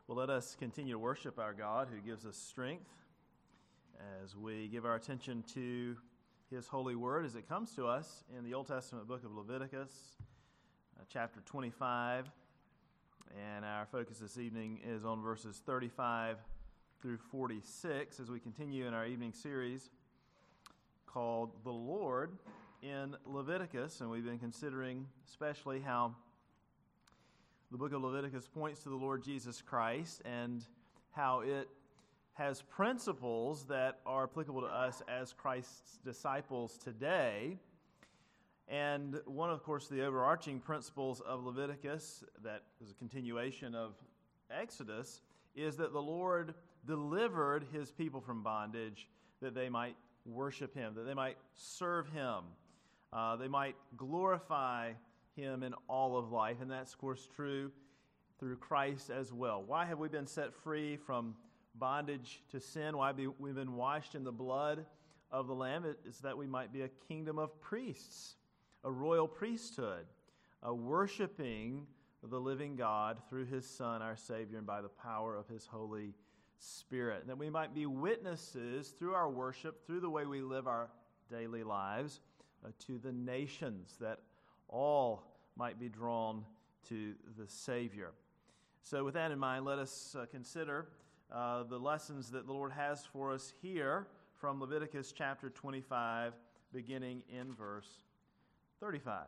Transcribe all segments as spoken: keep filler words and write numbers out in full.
Well, let us continue to worship our God who gives us strength as we give our attention to His holy word as it comes to us in the Old Testament book of Leviticus, uh, chapter twenty-five. And our focus this evening is on verses thirty-five through forty-six as we continue in our evening series called The Lord in Leviticus. And we've been considering especially how the book of Leviticus points to the Lord Jesus Christ and how it has principles that are applicable to us as Christ's disciples today. And one, of course, the overarching principles of Leviticus that is a continuation of Exodus is that the Lord delivered His people from bondage that they might worship Him, that they might serve Him, uh, they might glorify Him in all of life. And that's, of course, true through Christ as well. Why have we been set free from bondage to sin? Why have we been washed in the blood of the Lamb? It's that we might be a kingdom of priests, a royal priesthood, a worshiping the living God through His Son, our Savior, and by the power of His Holy Spirit. And that we might be witnesses through our worship, through the way we live our daily lives, uh, to the nations, that all might be drawn to the Savior. So with that in mind, let us uh, consider uh, the lessons that the Lord has for us here from Leviticus chapter twenty-five, beginning in verse thirty-five.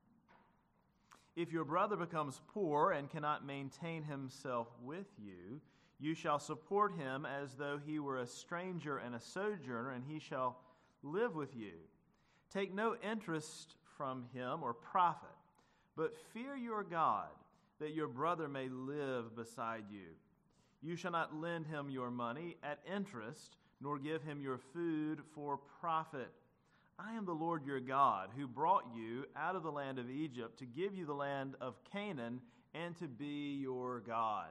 If your brother becomes poor and cannot maintain himself with you, you shall support him as though he were a stranger and a sojourner, and he shall live with you. Take no interest from him or profit, but fear your God, that your brother may live beside you. You shall not lend him your money at interest, nor give him your food for profit. I am the Lord your God, who brought you out of the land of Egypt to give you the land of Canaan and to be your God.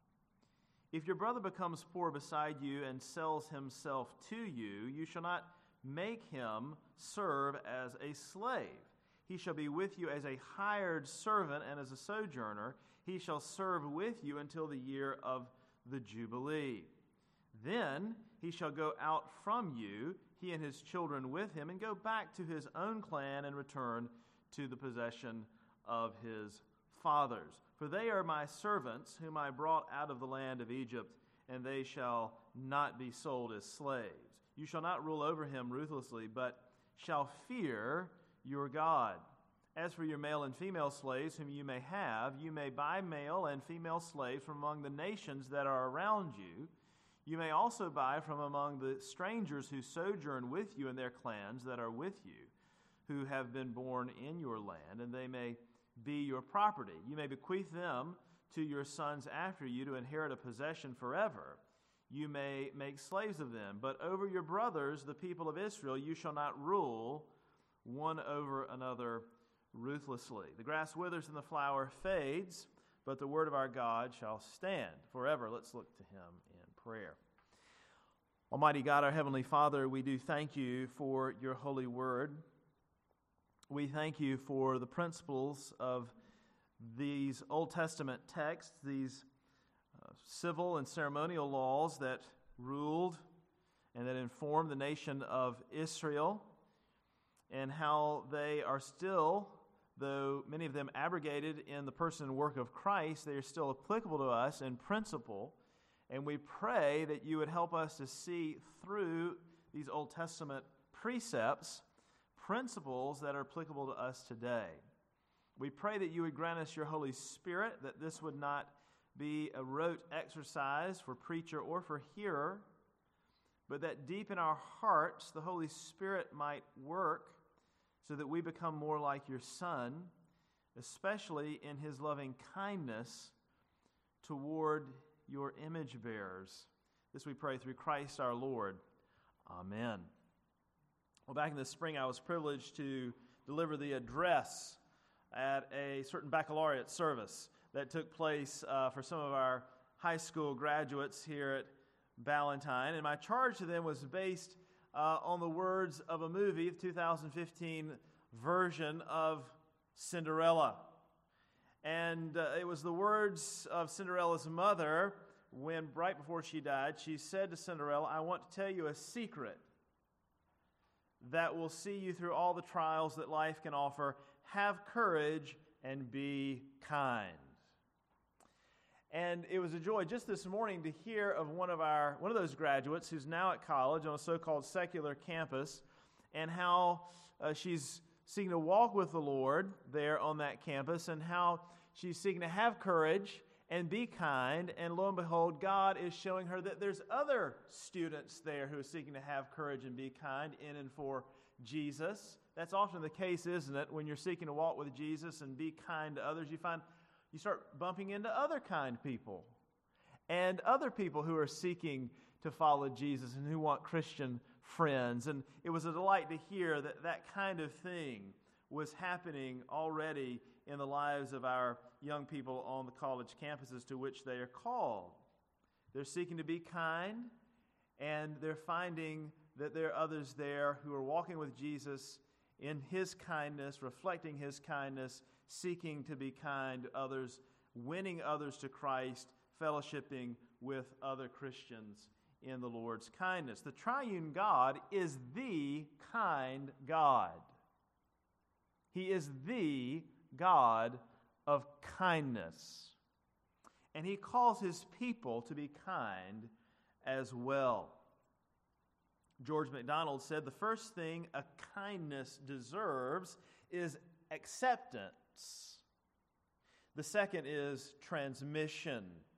If your brother becomes poor beside you and sells himself to you, you shall not make him serve as a slave. He shall be with you as a hired servant, and as a sojourner he shall serve with you until the year of the Jubilee. Then he shall go out from you, he and his children with him, and go back to his own clan and return to the possession of his fathers. For they are my servants, whom I brought out of the land of Egypt, and they shall not be sold as slaves. You shall not rule over him ruthlessly, but shall fear your God. As for your male and female slaves whom you may have, you may buy male and female slaves from among the nations that are around you. You may also buy from among the strangers who sojourn with you in their clans that are with you, who have been born in your land, and they may be your property. You may bequeath them to your sons after you to inherit a possession forever. You may make slaves of them, but over your brothers, the people of Israel, you shall not rule one over another ruthlessly. The grass withers and the flower fades, but the word of our God shall stand forever. Let's look to Him in prayer. Almighty God, our Heavenly Father, we do thank You for Your holy word. We thank You for the principles of these Old Testament texts, these uh, civil and ceremonial laws that ruled and that informed the nation of Israel, and how they are still, though many of them abrogated in the person and work of Christ, they are still applicable to us in principle. And we pray that You would help us to see through these Old Testament precepts principles that are applicable to us today. We pray that You would grant us Your Holy Spirit, that this would not be a rote exercise for preacher or for hearer, but that deep in our hearts the Holy Spirit might work so that we become more like Your Son, especially in His loving kindness toward Your image bearers. This we pray through Christ our Lord. Amen. Well, back in the spring, I was privileged to deliver the address at a certain baccalaureate service that took place uh, for some of our high school graduates here at Ballantyne. And my charge to them was based uh, on the words of a movie, the two thousand fifteen version of Cinderella. And uh, it was the words of Cinderella's mother when right before she died, she said to Cinderella, I want to tell you a secret that will see you through all the trials that life can offer. Have courage and be kind. And it was a joy just this morning to hear of one of our one of those graduates who's now at college on a so-called secular campus, and how uh, she's seeking to walk with the Lord there on that campus, and how she's seeking to have courage and be kind. And lo and behold, God is showing her that there's other students there who are seeking to have courage and be kind in and for Jesus. That's often the case, isn't it? When you're seeking to walk with Jesus and be kind to others, you find you start bumping into other kind people and other people who are seeking to follow Jesus and who want Christian friends. And it was a delight to hear that that kind of thing was happening already in the lives of our young people on the college campuses to which they are called. They're seeking to be kind, and they're finding that there are others there who are walking with Jesus in His kindness, reflecting His kindness, seeking to be kind to others, winning others to Christ, fellowshipping with other Christians in the Lord's kindness. The triune God is the kind God. He is the God of kindness. And He calls His people to be kind as well. George MacDonald said, the first thing a kindness deserves is acceptance. The second is transmission.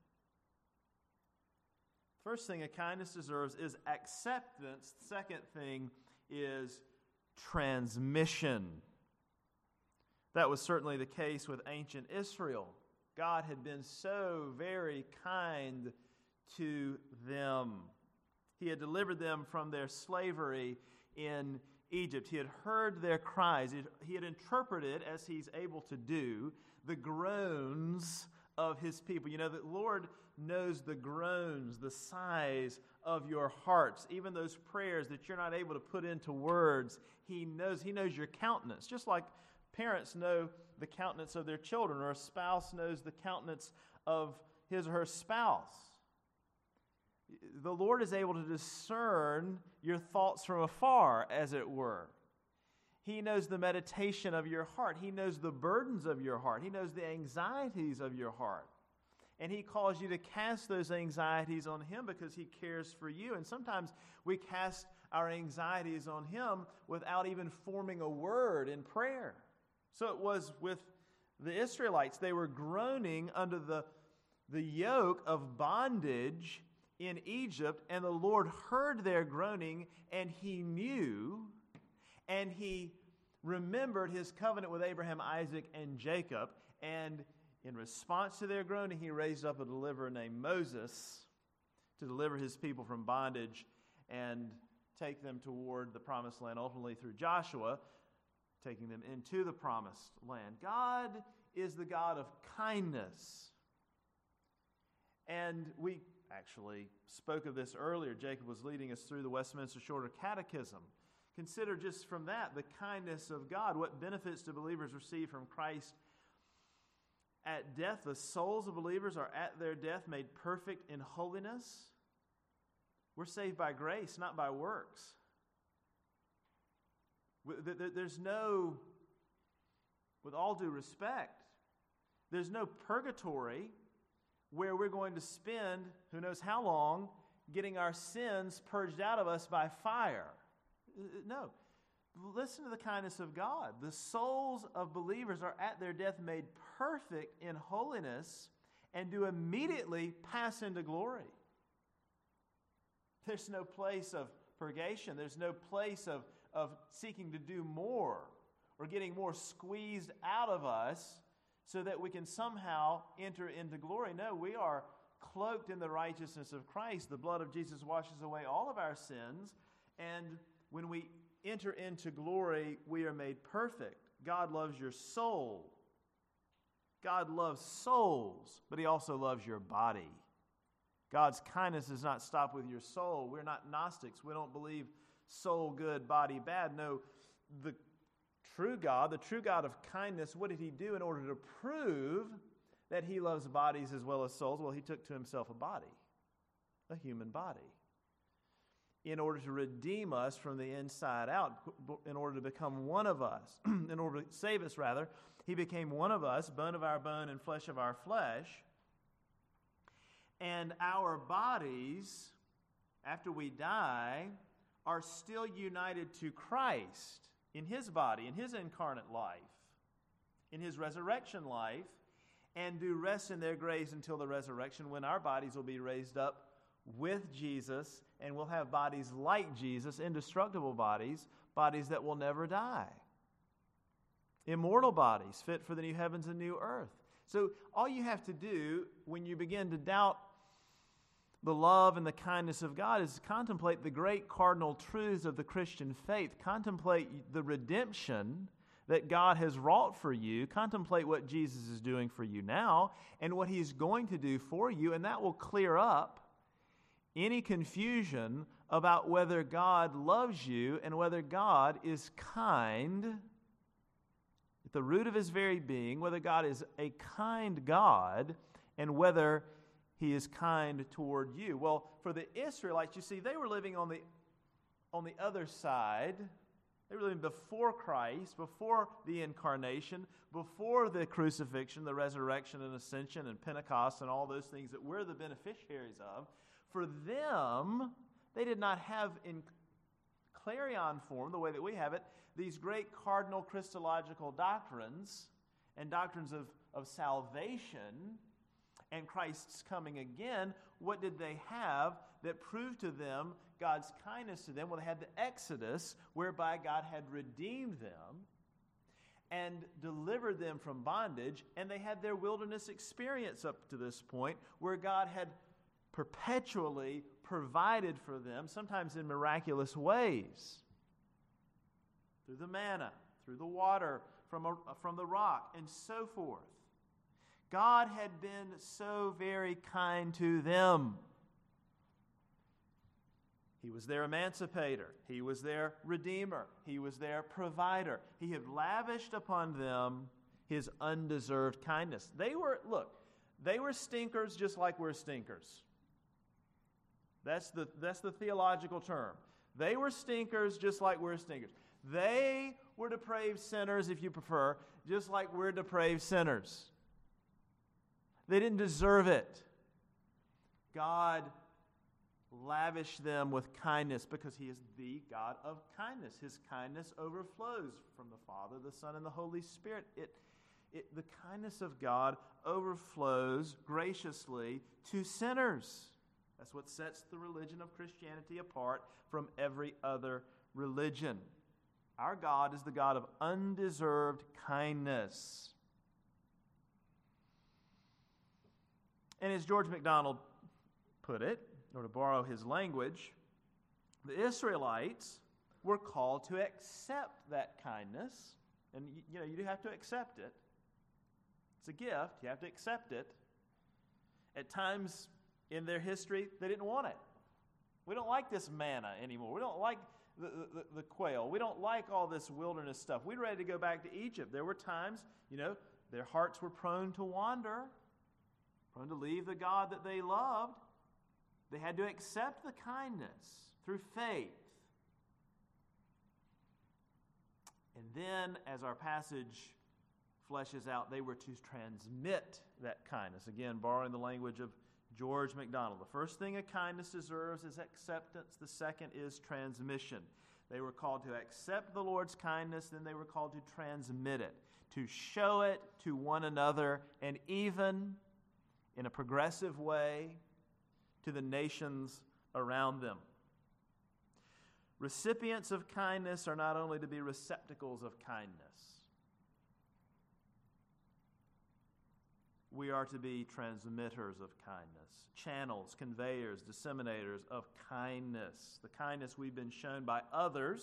First thing a kindness deserves is acceptance. The second thing is transmission. That was certainly the case with ancient Israel. God had been so very kind to them. He had delivered them from their slavery in Egypt. He had heard their cries. He had interpreted, as He's able to do, the groans of His people. You know, the Lord knows the groans, the sighs of your hearts, even those prayers that you're not able to put into words. He knows, He knows your countenance, just like parents know the countenance of their children, or a spouse knows the countenance of his or her spouse. The Lord is able to discern your thoughts from afar, as it were. He knows the meditation of your heart. He knows the burdens of your heart. He knows the anxieties of your heart. And He calls you to cast those anxieties on Him because He cares for you. And sometimes we cast our anxieties on Him without even forming a word in prayer. So it was with the Israelites. They were groaning under the, the yoke of bondage in Egypt, and the Lord heard their groaning, and He knew, and He remembered His covenant with Abraham, Isaac, and Jacob. And in response to their groaning, He raised up a deliverer named Moses to deliver His people from bondage and take them toward the promised land, ultimately through Joshua, taking them into the promised land. God is the God of kindness. And we actually spoke of this earlier. Jacob was leading us through the Westminster Shorter Catechism. Consider just from that the kindness of God. What benefits do believers receive from Christ at death? The souls of believers are at their death made perfect in holiness. We're saved by grace, not by works. There's no, with all due respect, there's no purgatory where we're going to spend who knows how long getting our sins purged out of us by fire. No. Listen to the kindness of God. The souls of believers are at their death made perfect in holiness and do immediately pass into glory. There's no place of purgation. There's no place of of seeking to do more or getting more squeezed out of us so that we can somehow enter into glory. No, we are cloaked in the righteousness of Christ. The blood of Jesus washes away all of our sins, and when we enter into glory, we are made perfect. God loves your soul. God loves souls, but He also loves your body. God's kindness does not stop with your soul. We're not Gnostics. We don't believe soul good, body bad. No, the true God, the true God of kindness, what did He do in order to prove that he loves bodies as well as souls? Well, he took to himself a body, a human body, in order to redeem us from the inside out, in order to become one of us, in order to save us, rather. He became one of us, bone of our bone and flesh of our flesh. And our bodies, after we die, are still united to Christ in his body, in his incarnate life, in his resurrection life, and do rest in their graves until the resurrection, when our bodies will be raised up with Jesus, and we'll have bodies like Jesus, indestructible bodies, bodies that will never die. Immortal bodies, fit for the new heavens and new earth. So all you have to do when you begin to doubt the love and the kindness of God is contemplate the great cardinal truths of the Christian faith. Contemplate the redemption that God has wrought for you. Contemplate what Jesus is doing for you now and what he's going to do for you, and that will clear up any confusion about whether God loves you and whether God is kind at the root of his very being, whether God is a kind God and whether he is kind toward you. Well, for the Israelites, you see, they were living on the, on the other side. They were living before Christ, before the incarnation, before the crucifixion, the resurrection and ascension and Pentecost and all those things that we're the beneficiaries of. For them, they did not have in clarion form, the way that we have it, these great cardinal Christological doctrines and doctrines of, of salvation and Christ's coming again. What did they have that proved to them God's kindness to them? Well, they had the Exodus, whereby God had redeemed them and delivered them from bondage, and they had their wilderness experience up to this point, where God had perpetually provided for them, sometimes in miraculous ways, through the manna, through the water from, a, from the rock, and so forth. God had been so very kind to them. He was their emancipator. He was their redeemer. He was their provider. He had lavished upon them his undeserved kindness. They were, look, they were stinkers just like we're stinkers. That's the, that's the theological term. They were stinkers just like we're stinkers. They were depraved sinners, if you prefer, just like we're depraved sinners. They didn't deserve it. God lavished them with kindness because he is the God of kindness. His kindness overflows from the Father, the Son, and the Holy Spirit. It, it, the kindness of God overflows graciously to sinners. That's what sets the religion of Christianity apart from every other religion. Our God is the God of undeserved kindness. And as George MacDonald put it, or to borrow his language, the Israelites were called to accept that kindness. And you know, you do have to accept it. It's a gift. You have to accept it. At times in their history, they didn't want it. We don't like this manna anymore. We don't like the, the, the quail. We don't like all this wilderness stuff. We're ready to go back to Egypt. There were times, you know, their hearts were prone to wander, prone to leave the God that they loved. They had to accept the kindness through faith. And then, as our passage fleshes out, they were to transmit that kindness. Again, borrowing the language of George MacDonald. The first thing a kindness deserves is acceptance. The second is transmission. They were called to accept the Lord's kindness, then they were called to transmit it, to show it to one another, and even in a progressive way to the nations around them. Recipients of kindness are not only to be receptacles of kindness. We are to be transmitters of kindness, channels, conveyors, disseminators of kindness, the kindness we've been shown by others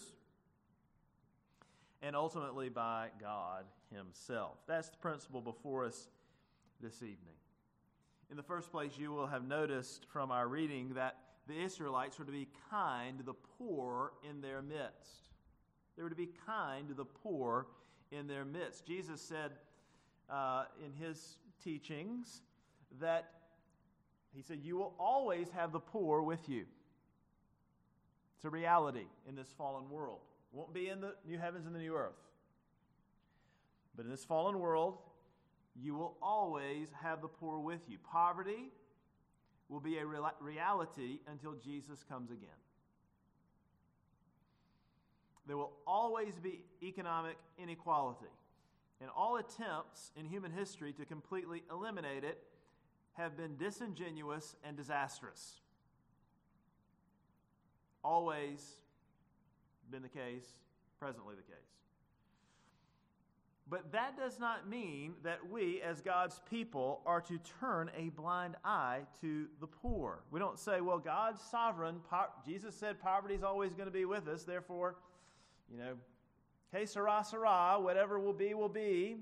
and ultimately by God himself. That's the principle before us this evening. In the first place, you will have noticed from our reading that the Israelites were to be kind to the poor in their midst. They were to be kind to the poor in their midst. Jesus said uh, in his teachings that he said, you will always have the poor with you. It's a reality in this fallen world. It won't be in the new heavens and the new earth. But in this fallen world, you will always have the poor with you. Poverty will be a real- reality until Jesus comes again. There will always be economic inequality. And all attempts in human history to completely eliminate it have been disingenuous and disastrous. Always been the case, presently the case. But that does not mean that we, as God's people, are to turn a blind eye to the poor. We don't say, well, God's sovereign. Po- Jesus said poverty is always going to be with us. Therefore, you know, que sera, sera, whatever will be, will be.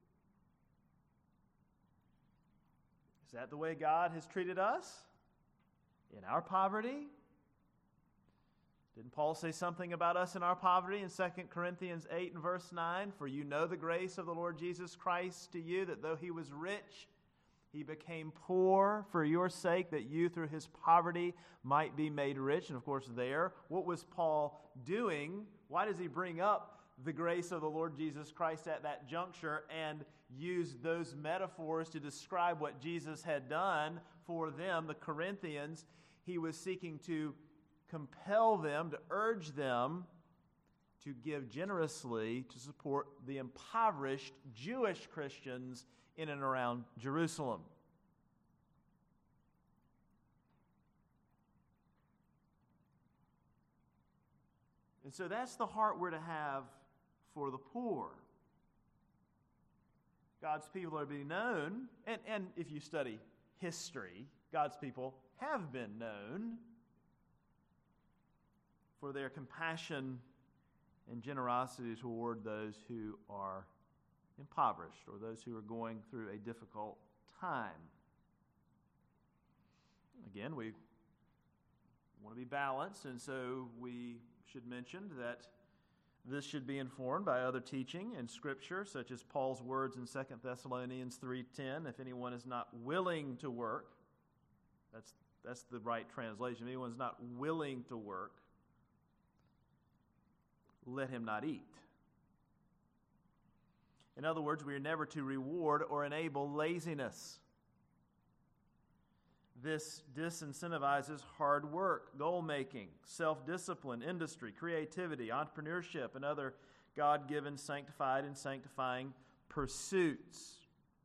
Is that the way God has treated us in our poverty? Didn't Paul say something about us in our poverty in Second Corinthians eight and verse nine? For you know the grace of the Lord Jesus Christ to you, that though he was rich, he became poor for your sake, that you through his poverty might be made rich. And of course there, what was Paul doing? Why does he bring up the grace of the Lord Jesus Christ at that juncture and use those metaphors to describe what Jesus had done for them, the Corinthians? He was seeking to compel them, to urge them to give generously to support the impoverished Jewish Christians in and around Jerusalem. And so that's the heart we're to have for the poor. God's people are to be known, and, and if you study history, God's people have been known for their compassion and generosity toward those who are impoverished or those who are going through a difficult time. Again, we want to be balanced, and so we should mention that this should be informed by other teaching in Scripture, such as Paul's words in Second Thessalonians three ten, if anyone is not willing to work, that's, that's the right translation, if anyone is not willing to work, let him not eat. In other words, we are never to reward or enable laziness. This disincentivizes hard work, goal-making, self-discipline, industry, creativity, entrepreneurship, and other God-given, sanctified, and sanctifying pursuits.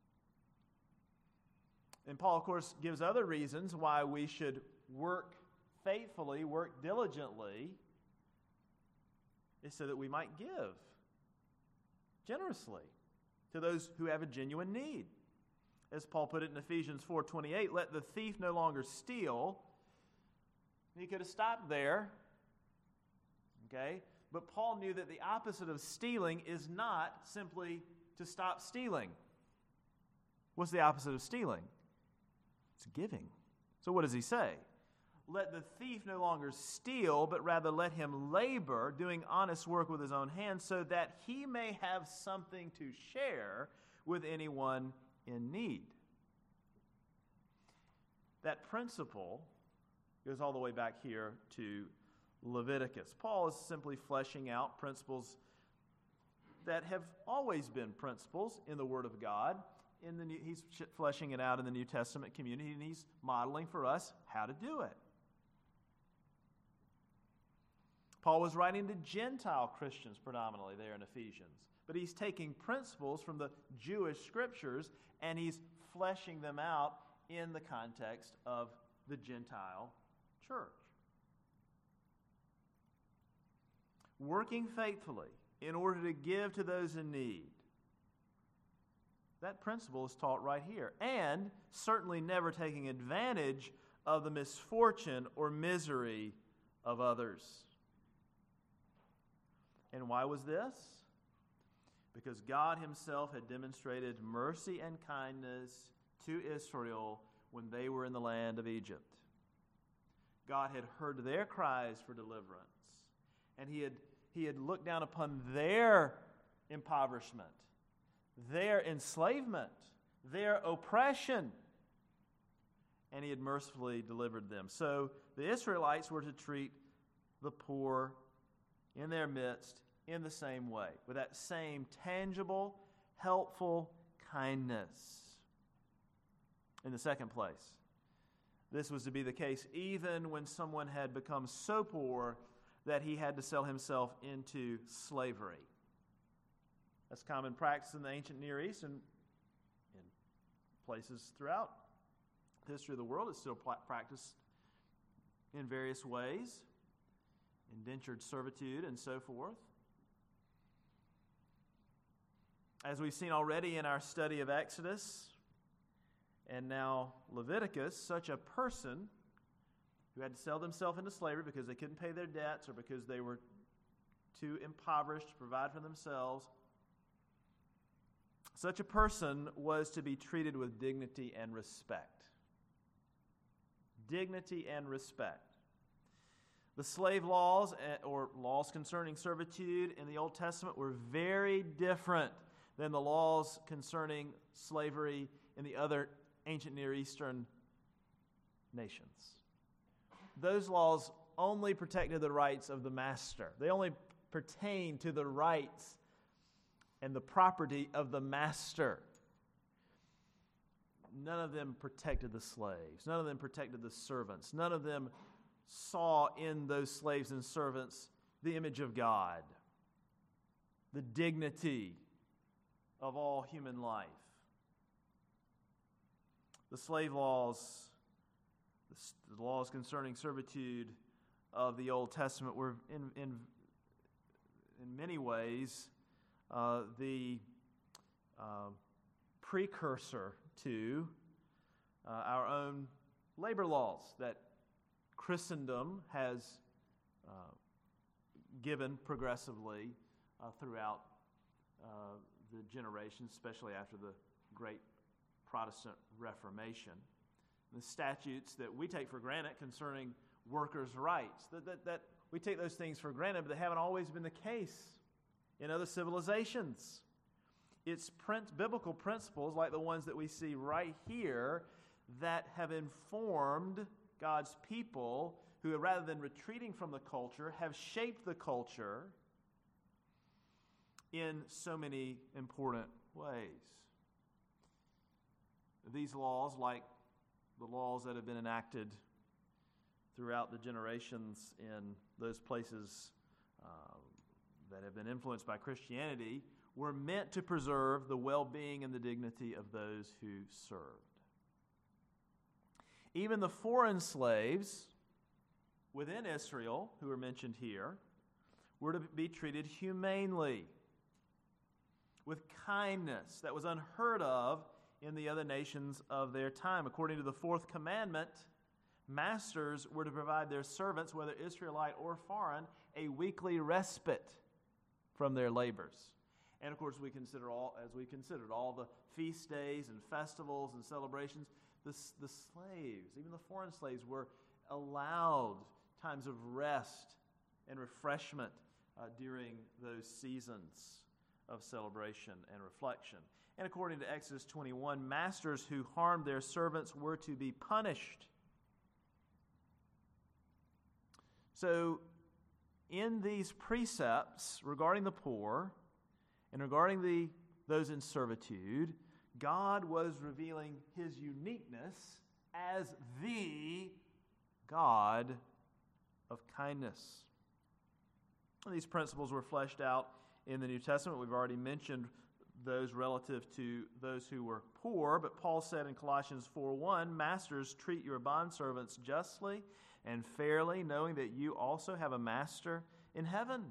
And Paul, of course, gives other reasons why we should work faithfully, work diligently, is so that we might give generously to those who have a genuine need. As Paul put it in Ephesians four twenty-eight, let the thief no longer steal. He could have stopped there, okay? But Paul knew that the opposite of stealing is not simply to stop stealing. What's the opposite of stealing? It's giving. So what does he say? Let the thief no longer steal, but rather let him labor, doing honest work with his own hands, so that he may have something to share with anyone in need. That principle goes all the way back here to Leviticus. Paul is simply fleshing out principles that have always been principles in the Word of God. In the New, he's fleshing it out in the New Testament community, and he's modeling for us how to do it. Paul was writing to Gentile Christians predominantly there in Ephesians, but he's taking principles from the Jewish scriptures and he's fleshing them out in the context of the Gentile church. Working faithfully in order to give to those in need. That principle is taught right here. And certainly never taking advantage of the misfortune or misery of others. And why was this? Because God himself had demonstrated mercy and kindness to Israel when they were in the land of Egypt. God had heard their cries for deliverance, and he had, he had looked down upon their impoverishment, their enslavement, their oppression, and he had mercifully delivered them. So the Israelites were to treat the poor in their midst in the same way, with that same tangible, helpful kindness. In the second place, this was to be the case even when someone had become so poor that he had to sell himself into slavery. That's common practice in the ancient Near East and in places throughout the history of the world. It's still practiced in various ways, indentured servitude and so forth. As we've seen already in our study of Exodus and now Leviticus, such a person who had to sell themselves into slavery because they couldn't pay their debts or because they were too impoverished to provide for themselves, such a person was to be treated with dignity and respect. Dignity and respect. The slave laws or laws concerning servitude in the Old Testament were very different than the laws concerning slavery in the other ancient Near Eastern nations. Those laws only protected the rights of the master. They only pertain to the rights and the property of the master. None of them protected the slaves. None of them protected the servants. None of them saw in those slaves and servants the image of God, the dignity of all human life. The slave laws, the laws concerning servitude of the Old Testament were in, in, in many ways uh, the uh, precursor to uh, our own labor laws that Christendom has uh, given progressively uh, throughout uh, the generations, especially after the great Protestant Reformation. The statutes that we take for granted concerning workers' rights, that, that, that we take those things for granted, but they haven't always been the case in other civilizations. It's print, biblical principles like the ones that we see right here that have informed God's people who, rather than retreating from the culture, have shaped the culture in so many important ways. These laws, like the laws that have been enacted throughout the generations in those places uh, that have been influenced by Christianity, were meant to preserve the well-being and the dignity of those who served. Even the foreign slaves within Israel, who are mentioned here, were to be treated humanely, with kindness that was unheard of in the other nations of their time. According to the fourth commandment, masters were to provide their servants, whether Israelite or foreign, a weekly respite from their labors. And of course, we consider all, as we considered all the feast days and festivals and celebrations, the, the slaves, even the foreign slaves, were allowed times of rest and refreshment uh, during those seasons of celebration and reflection. And according to Exodus twenty-one, masters who harmed their servants were to be punished. So, in these precepts regarding the poor and regarding the those in servitude, God was revealing His uniqueness as the God of kindness. And these principles were fleshed out in the New Testament. We've already mentioned those relative to those who were poor, but Paul said in Colossians four one, "Masters, treat your bondservants justly and fairly, knowing that you also have a master in heaven."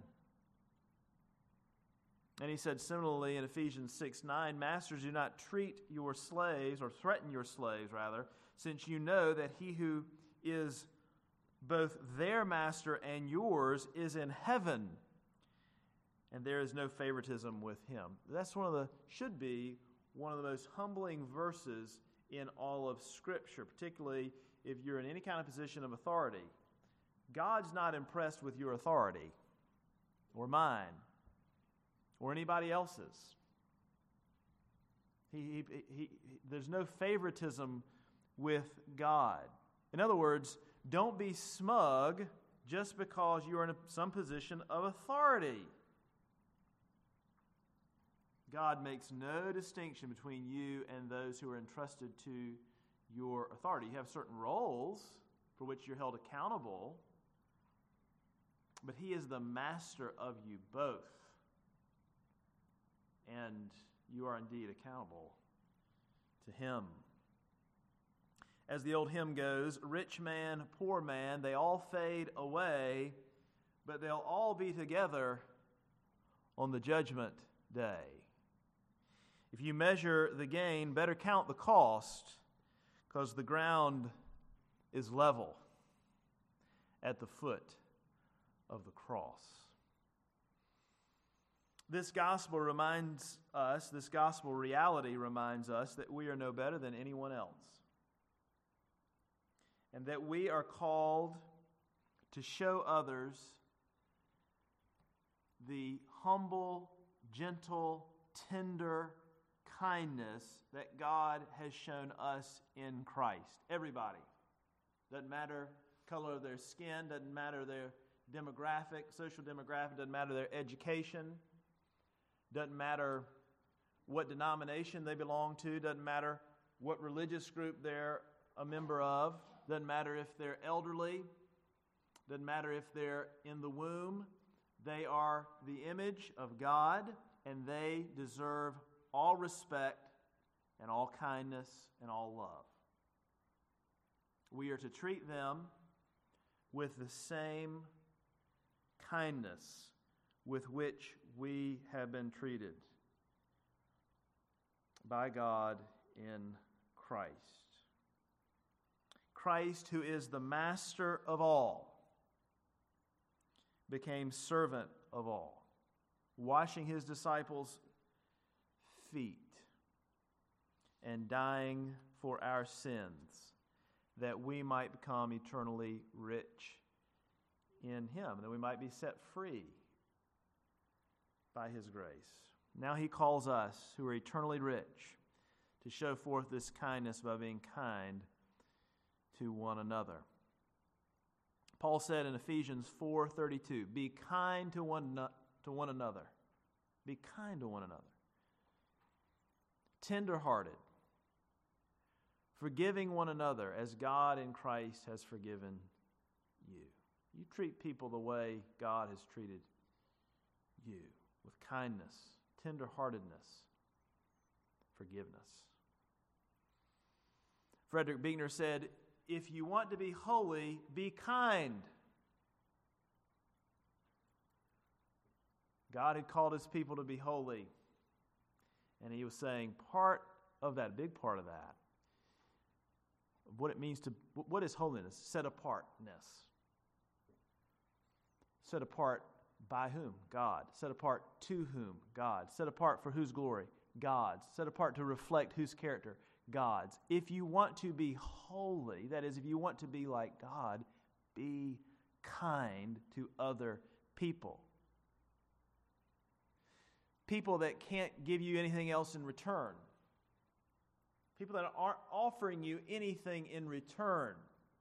And he said similarly in Ephesians six nine, "Masters, do not treat your slaves, or threaten your slaves, rather, since you know that he who is both their master and yours is in heaven, and there is no favoritism with him." That's one of the, should be, one of the most humbling verses in all of Scripture, particularly if you're in any kind of position of authority. God's not impressed with your authority, or mine, or anybody else's. He, he, he, he, there's no favoritism with God. In other words, don't be smug just because you are in a, some position of authority. God makes no distinction between you and those who are entrusted to your authority. You have certain roles for which you're held accountable, but He is the master of you both. And you are indeed accountable to Him. As the old hymn goes, rich man, poor man, they all fade away, but they'll all be together on the judgment day. If you measure the gain, better count the cost, because the ground is level at the foot of the cross. This gospel reminds us, this gospel reality reminds us that we are no better than anyone else. And that we are called to show others the humble, gentle, tender kindness that God has shown us in Christ. Everybody. Doesn't matter color of their skin, doesn't matter their demographic, social demographic, doesn't matter their education, doesn't matter what denomination they belong to, doesn't matter what religious group they're a member of, doesn't matter if they're elderly, doesn't matter if they're in the womb. They are the image of God, and they deserve all respect and all kindness and all love. We are to treat them with the same kindness with which we have been treated by God in Christ. Christ, who is the master of all, became servant of all, washing His disciples' feet and dying for our sins, that we might become eternally rich in Him, that we might be set free by His grace. Now He calls us, who are eternally rich, to show forth this kindness by being kind to one another. Paul said in Ephesians four thirty-two, be kind to one, to one another. Be kind to one another. Tender-hearted. Forgiving one another as God in Christ has forgiven you. You treat people the way God has treated you, with kindness, tender-heartedness, forgiveness. Frederick Buechner said, if you want to be holy, be kind. God had called His people to be holy. And He was saying part of that, a big part of that, of what it means to, what is holiness? Set apartness. Set apart by whom? God. Set apart to whom? God. Set apart for whose glory? God's. Set apart to reflect whose character? God's. If you want to be holy, that is, if you want to be like God, be kind to other people. People that can't give you anything else in return. People that aren't offering you anything in return.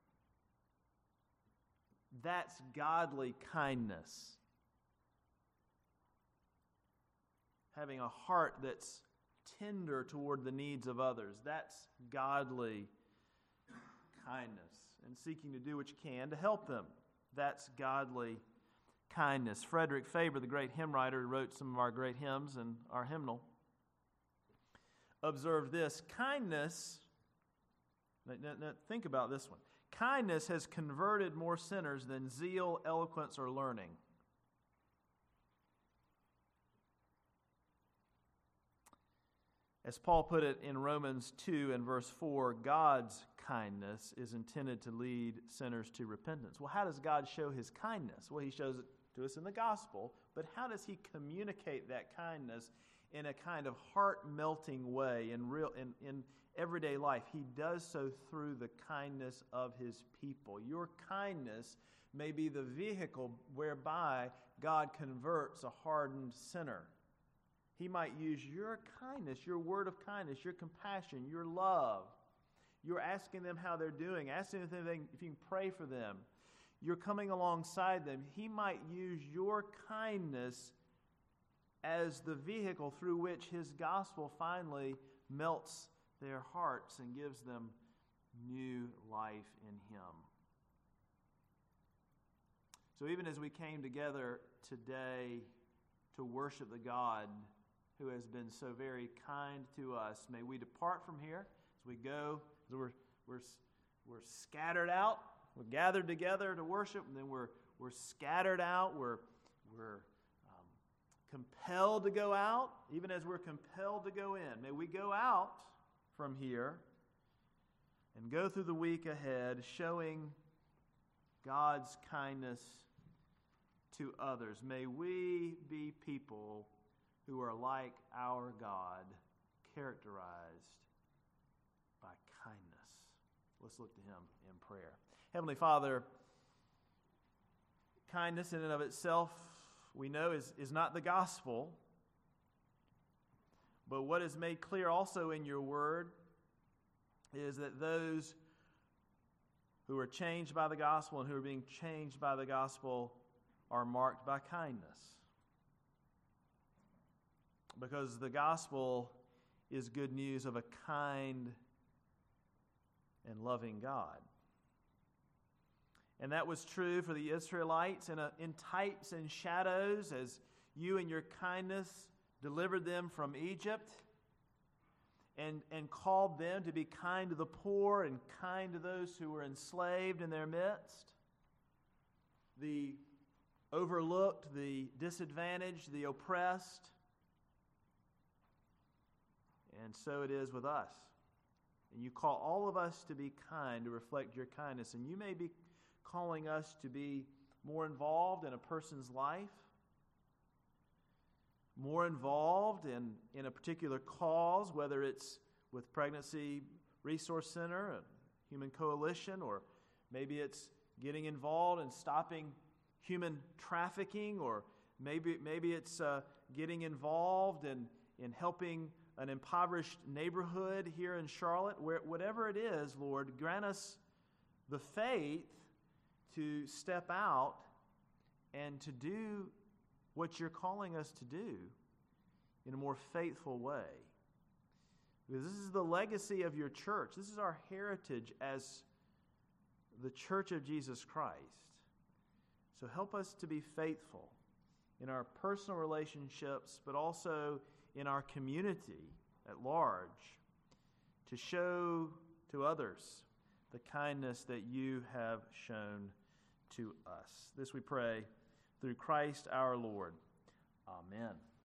That's godly kindness. Having a heart that's tender toward the needs of others. That's godly kindness. And seeking to do what you can to help them. That's godly kindness. Frederick Faber, the great hymn writer who wrote some of our great hymns and our hymnal, observed this. Kindness, now, now think about this one. Kindness has converted more sinners than zeal, eloquence, or learning. As Paul put it in Romans two and verse four, God's kindness is intended to lead sinners to repentance. Well, how does God show His kindness? Well, He shows it to us in the gospel, but how does He communicate that kindness in a kind of heart-melting way in real in, in everyday life? He does so through the kindness of His people. Your kindness may be the vehicle whereby God converts a hardened sinner. He might use your kindness, your word of kindness, your compassion, your love. You're asking them how they're doing, asking them if, they, if you can pray for them. You're coming alongside them. He might use your kindness as the vehicle through which his gospel finally melts their hearts and gives them new life in him. So even as we came together today to worship the God who has been so very kind to us, may we depart from here as we go, as we're, we're, we're scattered out, we're gathered together to worship, and then we're, we're scattered out, we're, we're um, compelled to go out, even as we're compelled to go in. May we go out from here and go through the week ahead showing God's kindness to others. May we be people who are like our God, characterized by kindness. Let's look to him in prayer. Heavenly Father, kindness in and of itself, we know, is, is not the gospel. But what is made clear also in your word is that those who are changed by the gospel and who are being changed by the gospel are marked by kindness. Because the gospel is good news of a kind and loving God. And that was true for the Israelites in, a, in types and shadows as you in your kindness delivered them from Egypt and, and called them to be kind to the poor and kind to those who were enslaved in their midst, the overlooked, the disadvantaged, the oppressed. And so it is with us. And you call all of us to be kind, to reflect your kindness. And you may be calling us to be more involved in a person's life, more involved in, in a particular cause, whether it's with Pregnancy Resource Center, a Human Coalition, or maybe it's getting involved in stopping human trafficking, or maybe maybe it's uh, getting involved in, in helping an impoverished neighborhood here in Charlotte. Where, whatever it is, Lord, grant us the faith to step out and to do what you're calling us to do in a more faithful way. Because this is the legacy of your church. This is our heritage as the Church of Jesus Christ. So help us to be faithful in our personal relationships, but also in our community at large, to show to others the kindness that you have shown to us. This we pray through Christ our Lord. Amen.